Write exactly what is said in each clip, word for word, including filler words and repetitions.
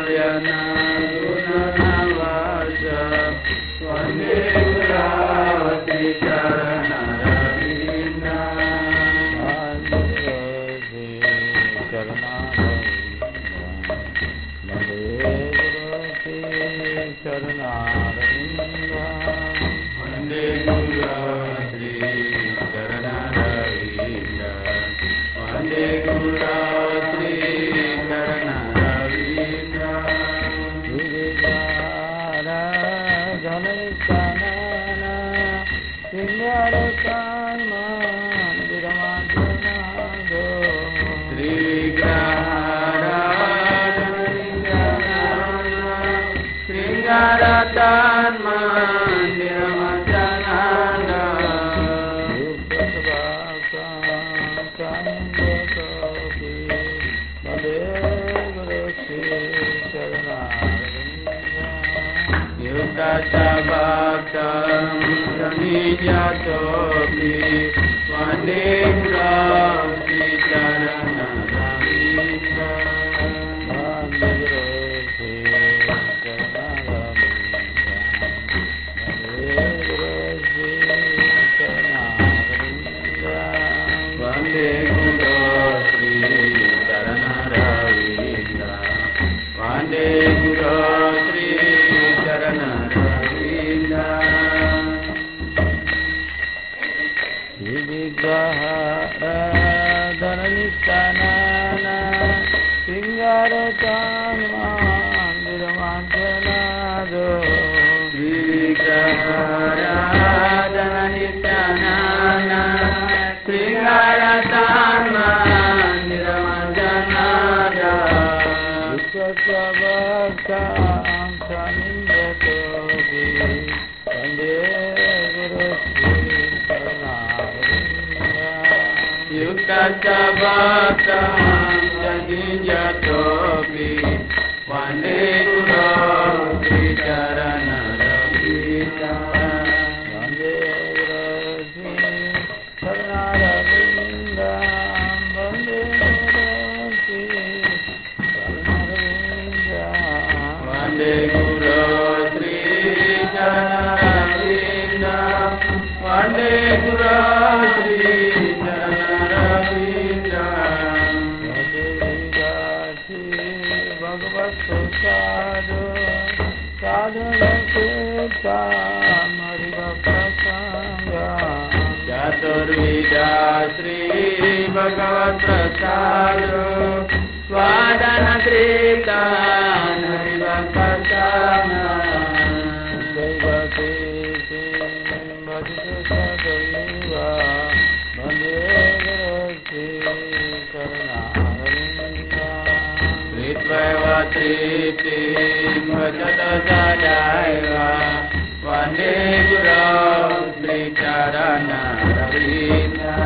Malayana Gunanavasa Vande Guravati Charanaravindra Vande Guravati Charanaravindra Vande Guravati Charanaravindra Vigrahara Dhanaikanana Singarakanma Viramadhanado Sri Vigrahara Dhanaikanana Singarakanma Viramadhanado Yukasabhakam Samijatopi Vande Guravati Charanaravindra Vande Guravati Charanaravindra Vande Guravati Charanaravindra Vande Guravati Charanaravindra Vigrahara Dhanaikanana Singarakanma Viramadhanado Vigrahara Dhanaikanana Singarakanma Viramadhanado Yukasabhakam Samijatopi Vande Guravati Charanaravindra Yukasabhakam Samijatopi Vande Guravati Charanaravindra Vande Guravati Charanaravindra Vande Guravati Vande Guravati Charanaravindra Vande Guravati Charanaravindra Vande Bhagavat Sadhu Sadhana Kirta Mariva Prasanga Chaturvida Sri Bhagavat Prasadu Swadhana Krita Hariva Prasana Saivati Bhajita Sadhaiva Vande Guravati Charanaravindra Ritvaiva Triti Bhajata Sadhaiva Vande Guravati Charanaravindra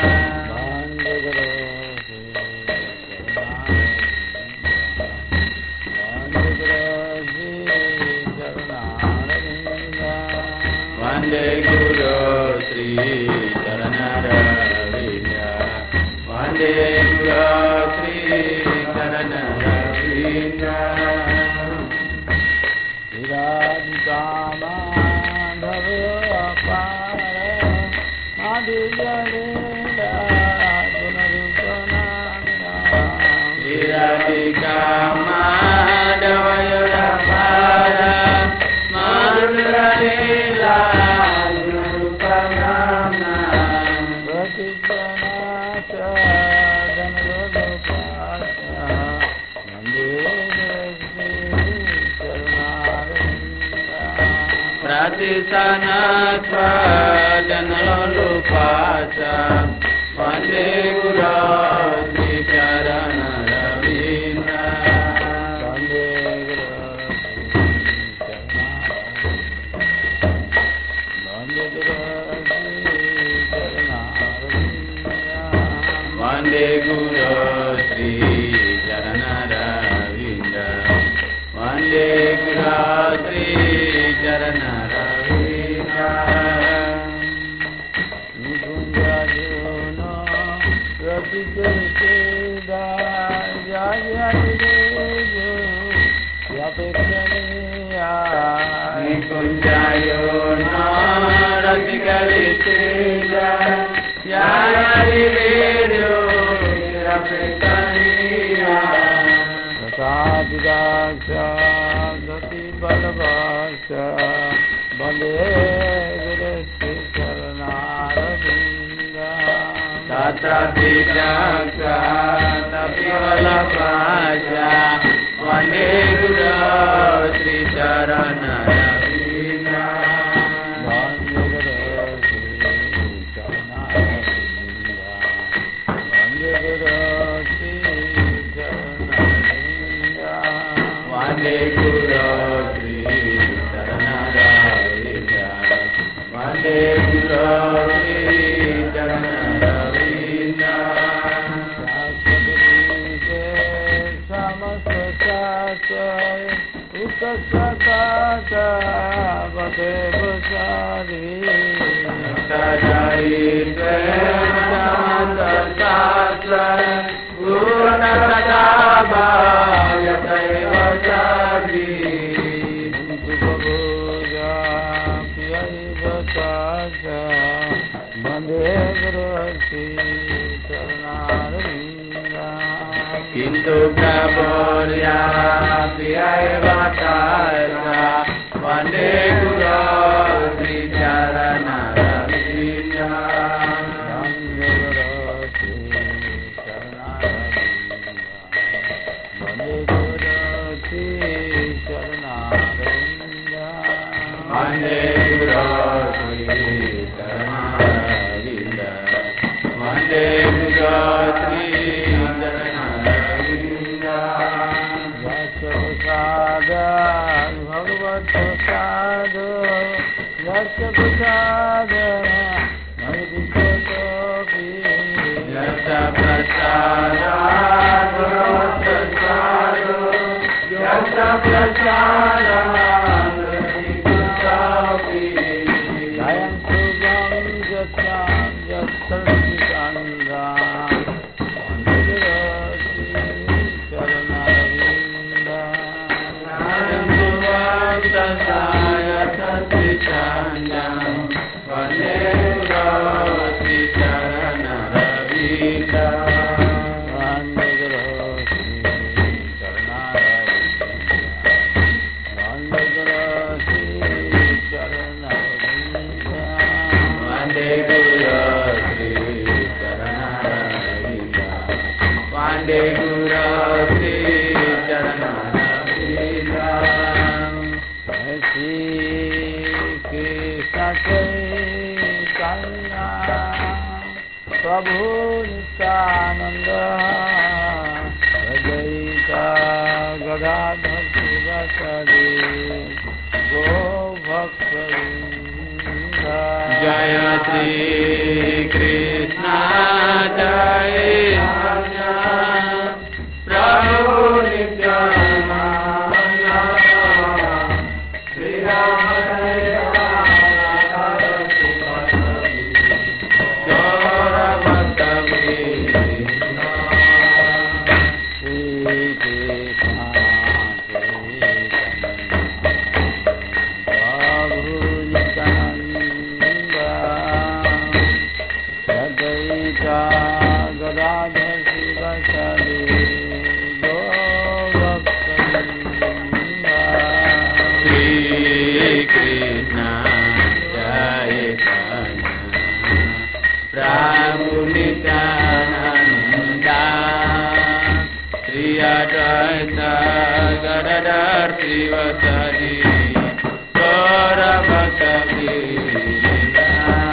Vande Guravati Charanaravindra Vande Guravati Charanaravindra Viradikama Dhavapara Madhyalela Gunarupana Viradikama Dhavapara Madhyalela Pratisana Janalupasa Vande Guravati Charanaravindra Vande Guravati Vande Guravati Charanaravindra Vande Guravati Charanaravindra Nubunga Juna Rapikate Pekaniya Nikunjayo Naratikalitila Yayari Vedyo Pekaniya Sadhudasya Dhati Balabhasya Bande Guru Sri Charanaravinda Tatra Vidaksa Tapi Balabhasya Bande Guru Sri Charanaravinda Bande Guru Sri Charanaravinda Bande Guru Sri Vande Guru Sri Charanaravinda Vande Guru Sri Charanaravinda Shastra Samasasasa Utasakata Vade Vasari Sajari Samasasasa Utasakata Yataiva Sadhi Untu Babuja Piyaiva Sasa Bande Guru Sri Charanaravinda Kintu Praborya Piyaiva Sasa Bande Guru Sri Charanaravinda Bande Guru Sri Charanaravinda Bande Guru Sri Charanaravinda Vande Guru Sri Charanaravinda Vande Guru Sri Charanaravinda Yasya Bhagavad Prasada Yasya Prasada Navadikotopi Yasa Prasada Bhagavad Prasada Yasa Prasada Navadikotopi Jayam Sugam Jatam Jatarsikanda Saya Sati Chandam Vande Guru Sri Charanaravinda Vande Guru Sri Charanaravinda Vande Guru Sri Charanaravinda Vande Guru Sri Charanaravinda Vande Guru Sri Charanaravinda Shri Krishna Chaitanya Prabhu Nityananda Advaita Gadadhar Sivasadi Go Bhakta Jaya Shri Krishna Chaitanya Prabhu Nityananda Sri Rama Advaita Gadadhar Sivasadi Gaura Bhakta Vinda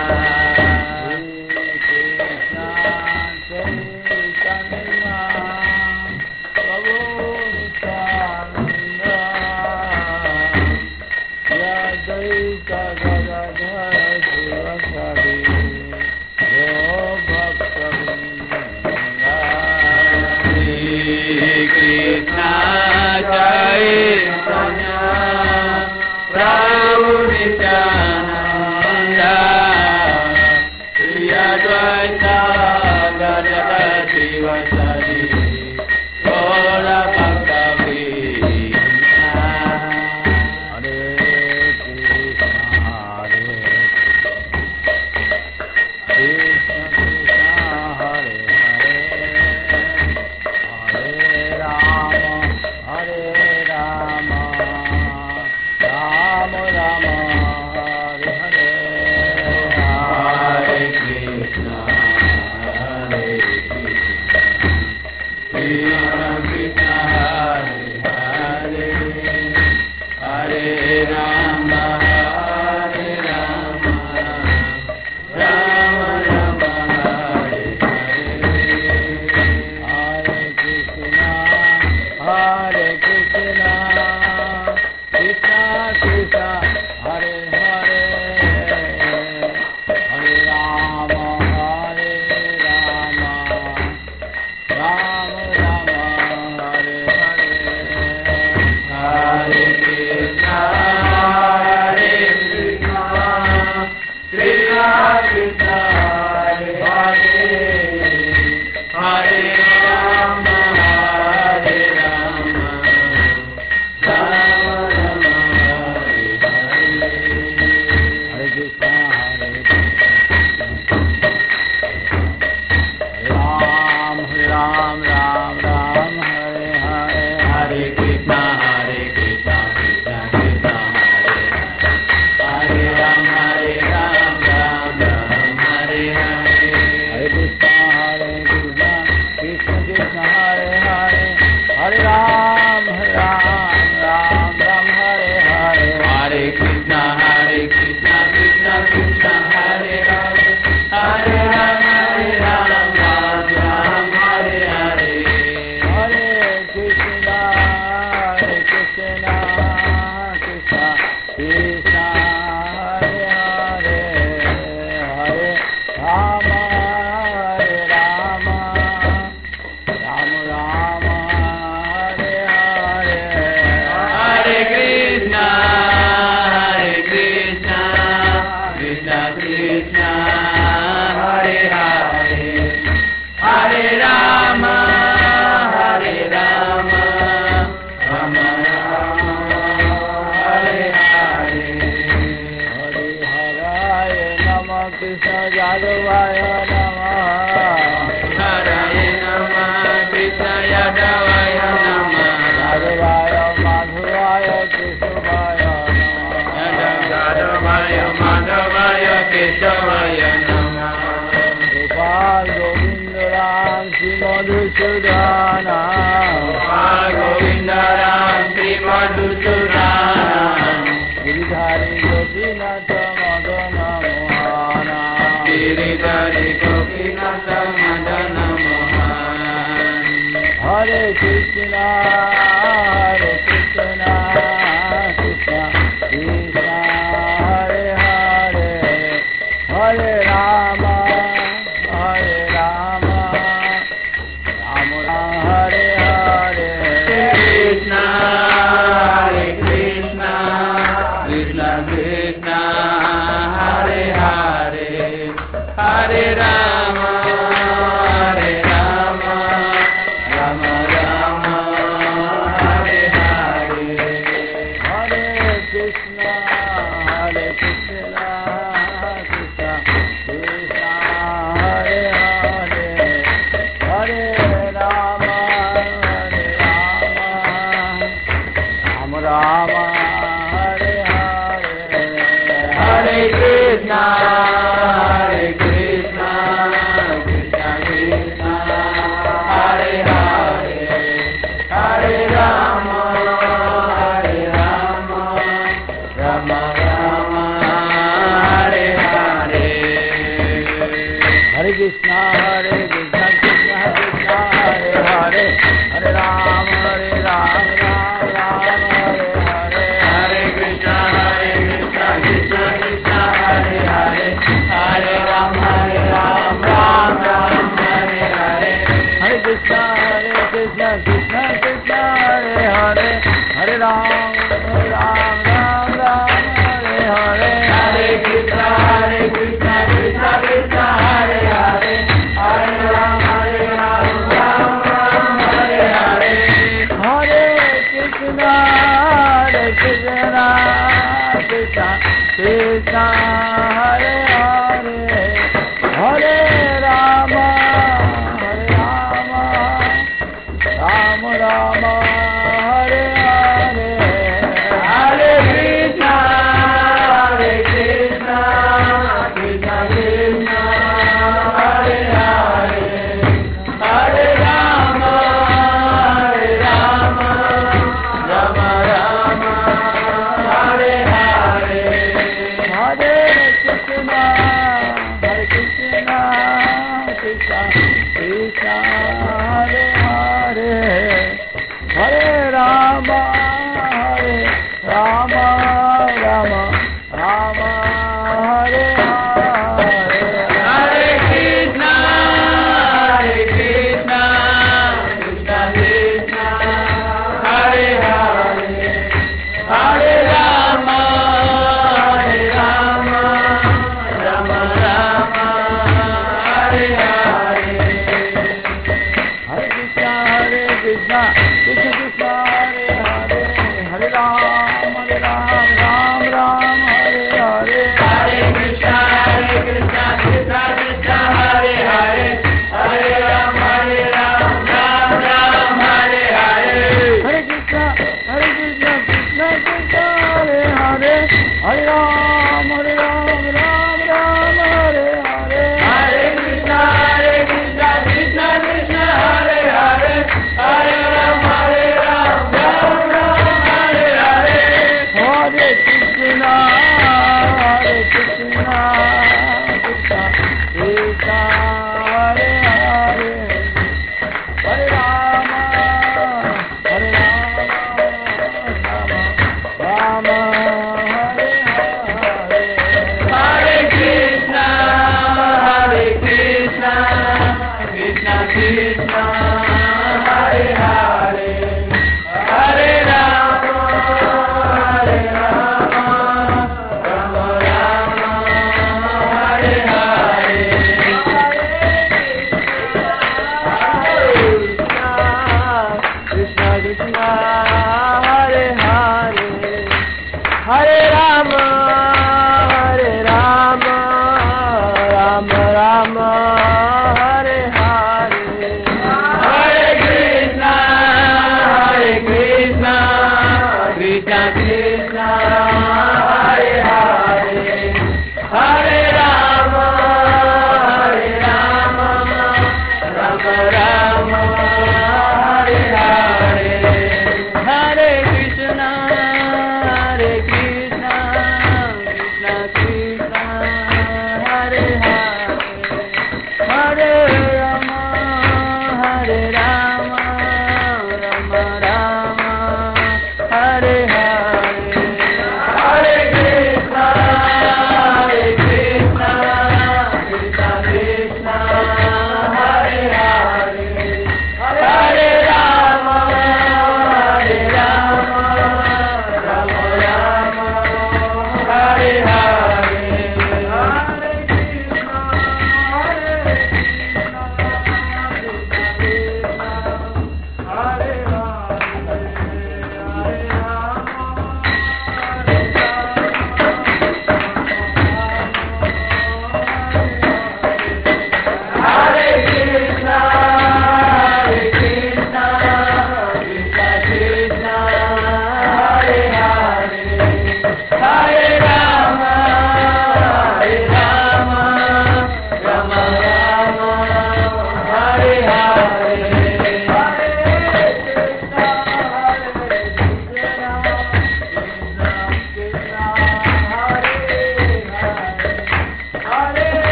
Krishna Chaitanya Prabhu Nityananda Advaita Gadadhar Sivasadi Gaura Bhakta Vinda Krishna Chaitanya Ram, Hare Ram, Ram Ram, Hare Hare. Hare Krishna, Hare Krishna, Krishna Krishna, Hare Hare, Hare Ram, Hare Ram, Ram Ram, Hare Hare. Hare Krishna, Hare Krishna, Krishna Krishna, Hare Hare, Hare Rama, Hare Rama, Rama Rama, Hare Hare. Hare Krishna, Hare Krishna, Krishna Krishna, Hare Hare, Hare Rama, Hare Rama, Rama Rama, Hare Hare. Hare Krishna, Hare Krishna, Krishna Krishna, Hare Hare, Hare Rama, Hare Rama, Rama Rama, Hare Hare. Hare Krishna, Hare Krishna, Krishna Krishna, Hare Hare, Hare Rama, Hare Rama, Rama Rama, Hare Hare. Hare Krishna, Hare Krishna, Krishna Krishna, Hare Hare, Hare Ram, Hare Ram, Ram Ram, Hare Hare. Hare Krishna, Hare Krishna, Krishna Krishna, Hare Hare, Hare Ram, Hare Ram, Ram Ram, Hare Hare. Hare Krishna, Hare Krishna, Krishna Krishna, Hare Hare, Hare Ram, Hare Ram, Ram Ram, Hare Hare. Hare Krishna, Hare Krishna, Krishna Krishna, Hare Hare, Hare Ram, Hare Ram, Ram Ram, Hare Hare. Hare Krishna, Hare Krishna, Krishna Krishna, Hare Hare, Hare Rama, Hare Rama, Rama Rama, Hare Hare. Hare Krishna, Hare Krishna, Krishna Krishna, Hare Hare, Hare Rama, Hare Rama, Rama Rama, Hare Hare. Krishna Krishna, Hare Hare, Hare Rama, Hare Rama, Rama Rama, Hare Hare. Hare Krishna, Hare Krishna, Krishna Krishna, Hare Hare, Hare Rama, Hare Rama, Rama Rama, Hare Hare. Hare Krishna, Hare Krishna, Krishna Krishna, Hare Hare, Hare Rama, Hare Rama, Rama Rama, Hare Hare.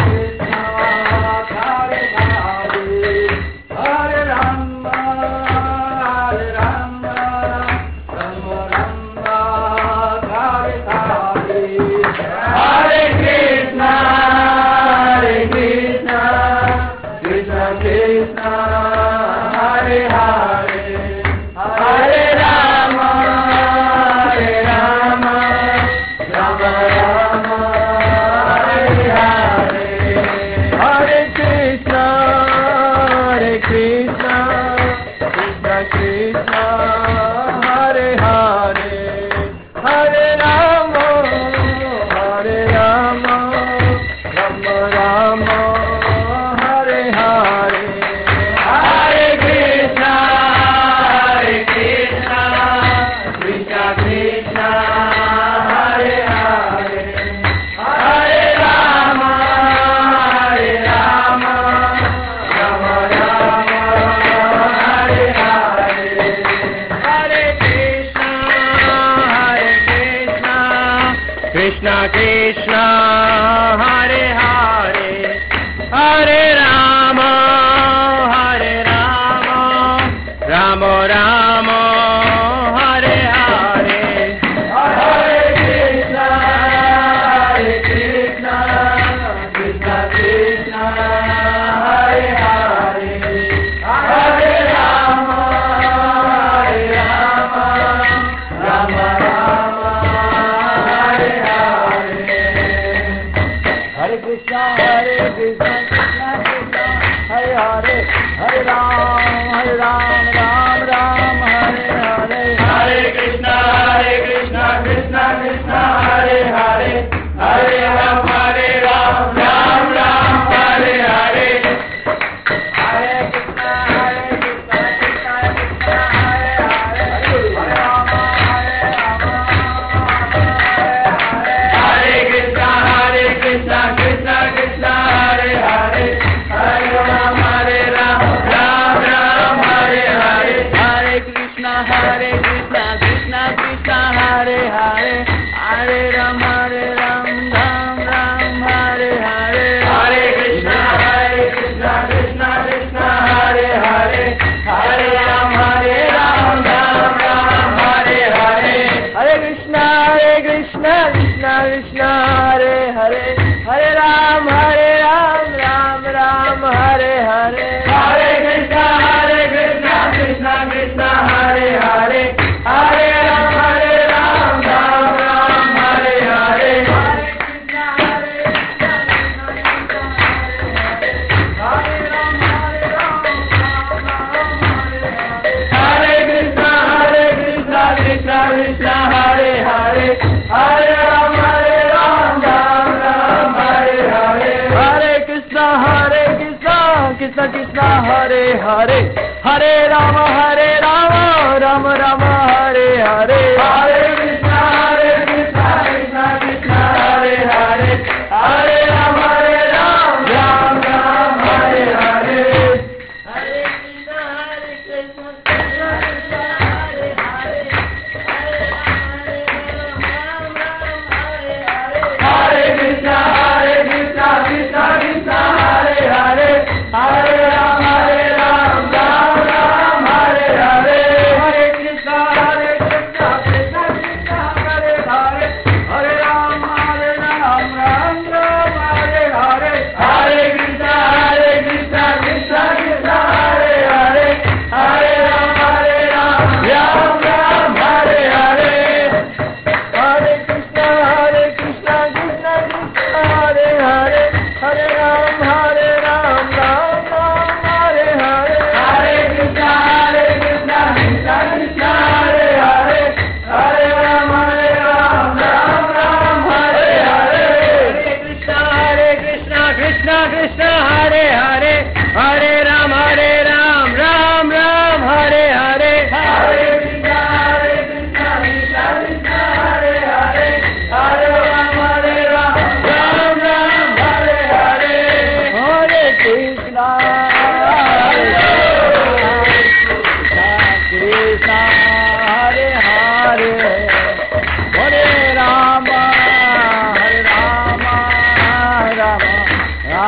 Rama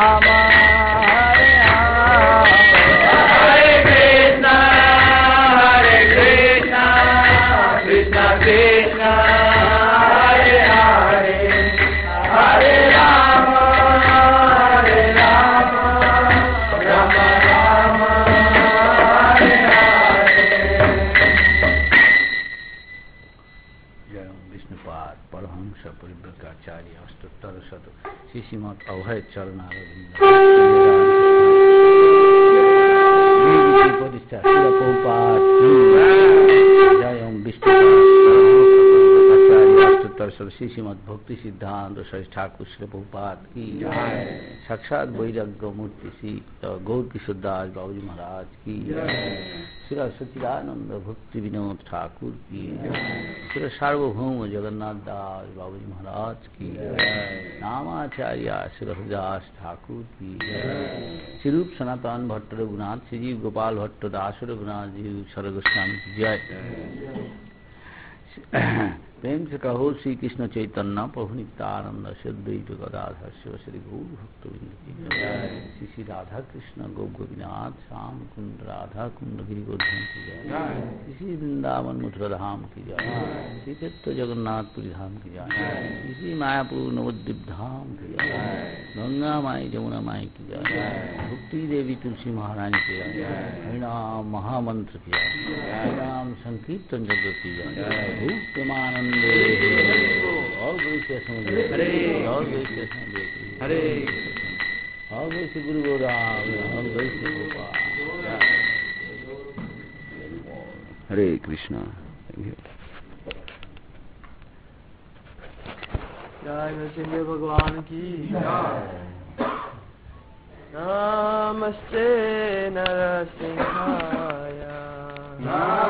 অভয় চরণারবিন্দ প্রতিষ্ঠা শিল প্রভুপাদ কি জয়। ওম বিষ্ণু सरस्वती श्रीमद भक्ति सिद्धांत सरस्वती ठाकुर श्री प्रभुपाद की साक्षात वैराग्य मूर्ति श्री गौर किशोर दास बाबूजी महाराज की श्री सच्चिदानंद भक्ति विनोद ठाकुर की श्री सार्वभौम जगन्नाथ दास बाबूजी महाराज की नामाचार्य श्री हरिदास ठाकुर की श्री रूप सनातन भट्ट रघुनाथ श्री जीव गोपाल भट्ट दास रघुनाथ जी सरग गोस्वामी की जय। प्रेम से कहो श्री कृष्ण चैतन्य प्रभु नित्यानंद श्री अद्वैत गदाधर शिव श्री गौर भक्तवृंद की जय। श्री श्री राधा कृष्ण गोप गोपीनाथ श्याम कुंड राधा कुंड गिरि गोवर्धन की जय। श्री श्री वृंदावन मथुरा धाम की जय। श्री चित्त जगन्नाथपुरी धाम की जय। श्री श्री मायापुर नवद्वीप धाम की जय। गंगा माई जमुना माई की जय। भक्ति देवी तुलसी महारानी की जय। हरिनाम महामंत्र की जय। हरिनाम संकीर्तन जगत की जय। भूत प्रेमानंद और हरे और हरे और वैसे गुरु गोराम और वैसे गोपाल हरे कृष्णा। जय नरसिंह भगवान की नमस्ते नरसिंहाय।